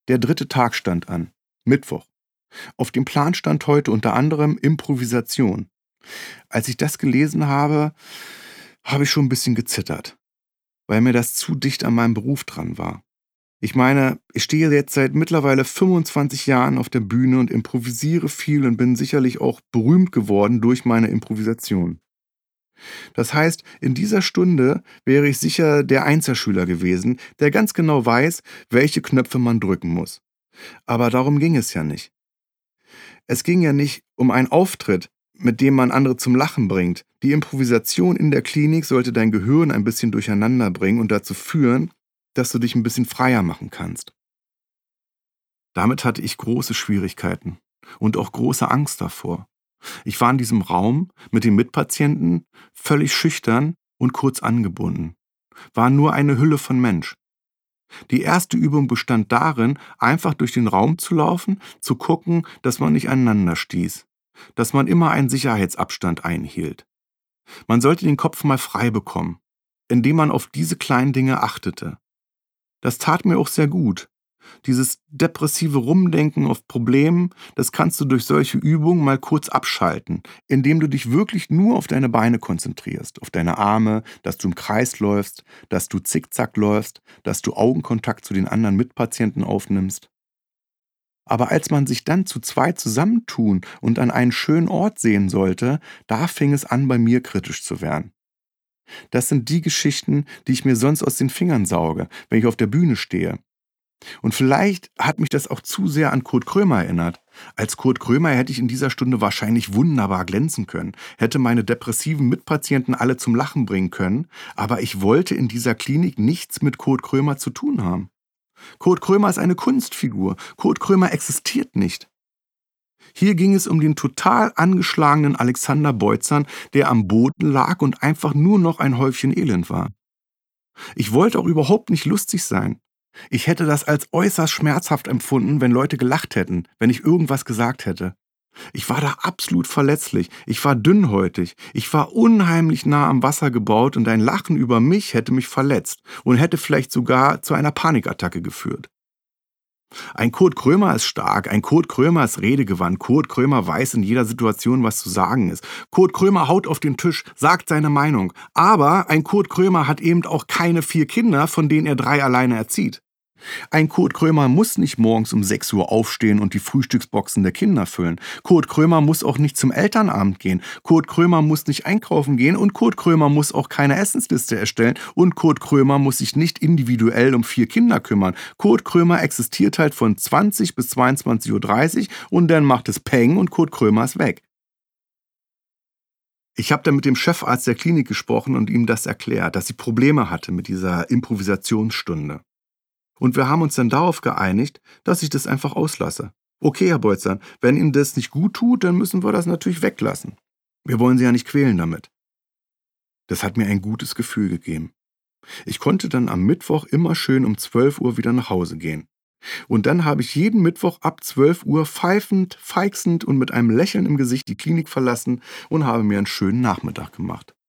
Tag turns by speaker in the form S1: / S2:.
S1: Der 3. Tag stand an. Mittwoch. Auf dem Plan stand heute unter anderem Improvisation. Als ich das gelesen habe, habe ich schon ein bisschen gezittert, weil mir das zu dicht an meinem Beruf dran war. Ich meine, ich stehe jetzt seit mittlerweile 25 Jahren auf der Bühne und improvisiere viel und bin sicherlich auch berühmt geworden durch meine Improvisation. Das heißt, in dieser Stunde wäre ich sicher der Einserschüler gewesen, der ganz genau weiß, welche Knöpfe man drücken muss. Aber darum ging es ja nicht. Es ging ja nicht um einen Auftritt, mit dem man andere zum Lachen bringt. Die Improvisation in der Klinik sollte dein Gehirn ein bisschen durcheinander bringen und dazu führen, dass du dich ein bisschen freier machen kannst. Damit hatte ich große Schwierigkeiten und auch große Angst davor. Ich war in diesem Raum mit den Mitpatienten völlig schüchtern und kurz angebunden, war nur eine Hülle von Mensch. Die erste Übung bestand darin, einfach durch den Raum zu laufen, zu gucken, dass man nicht aneinander stieß, dass man immer einen Sicherheitsabstand einhielt. Man sollte den Kopf mal frei bekommen, indem man auf diese kleinen Dinge achtete. Das tat mir auch sehr gut. Dieses depressive Rumdenken auf Problemen, das kannst du durch solche Übungen mal kurz abschalten, indem du dich wirklich nur auf deine Beine konzentrierst, auf deine Arme, dass du im Kreis läufst, dass du zickzack läufst, dass du Augenkontakt zu den anderen Mitpatienten aufnimmst. Aber als man sich dann zu zweit zusammentun und an einen schönen Ort sehen sollte, da fing es an, bei mir kritisch zu werden. Das sind die Geschichten, die ich mir sonst aus den Fingern sauge, wenn ich auf der Bühne stehe. Und vielleicht hat mich das auch zu sehr an Kurt Krömer erinnert. Als Kurt Krömer hätte ich in dieser Stunde wahrscheinlich wunderbar glänzen können, hätte meine depressiven Mitpatienten alle zum Lachen bringen können, aber ich wollte in dieser Klinik nichts mit Kurt Krömer zu tun haben. Kurt Krömer ist eine Kunstfigur. Kurt Krömer existiert nicht. Hier ging es um den total angeschlagenen Alexander Beutzern, der am Boden lag und einfach nur noch ein Häufchen Elend war. Ich wollte auch überhaupt nicht lustig sein. Ich hätte das als äußerst schmerzhaft empfunden, wenn Leute gelacht hätten, wenn ich irgendwas gesagt hätte. Ich war da absolut verletzlich, ich war dünnhäutig, ich war unheimlich nah am Wasser gebaut und ein Lachen über mich hätte mich verletzt und hätte vielleicht sogar zu einer Panikattacke geführt. Ein Kurt Krömer ist stark, ein Kurt Krömer ist redegewandt, Kurt Krömer weiß in jeder Situation, was zu sagen ist. Kurt Krömer haut auf den Tisch, sagt seine Meinung. Aber ein Kurt Krömer hat eben auch keine 4 Kinder, von denen er 3 alleine erzieht. Ein Kurt Krömer muss nicht morgens um 6 Uhr aufstehen und die Frühstücksboxen der Kinder füllen. Kurt Krömer muss auch nicht zum Elternabend gehen. Kurt Krömer muss nicht einkaufen gehen und Kurt Krömer muss auch keine Essensliste erstellen und Kurt Krömer muss sich nicht individuell um 4 Kinder kümmern. Kurt Krömer existiert halt von 20 bis 22:30 Uhr und dann macht es Peng und Kurt Krömer ist weg. Ich habe dann mit dem Chefarzt der Klinik gesprochen und ihm das erklärt, dass ich Probleme hatte mit dieser Improvisationsstunde. Und wir haben uns dann darauf geeinigt, dass ich das einfach auslasse. Okay, Herr Beutzern, wenn Ihnen das nicht gut tut, dann müssen wir das natürlich weglassen. Wir wollen Sie ja nicht quälen damit. Das hat mir ein gutes Gefühl gegeben. Ich konnte dann am Mittwoch immer schön um 12 Uhr wieder nach Hause gehen. Und dann habe ich jeden Mittwoch ab 12 Uhr pfeifend, feixend und mit einem Lächeln im Gesicht die Klinik verlassen und habe mir einen schönen Nachmittag gemacht.